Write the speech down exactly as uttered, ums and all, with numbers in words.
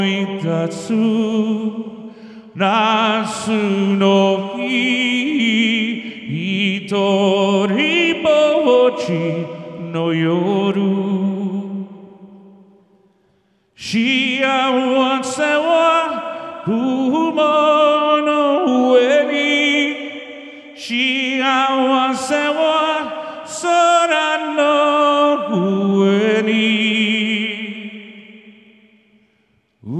いたつ夏の日、一人ぼっちの夜、幸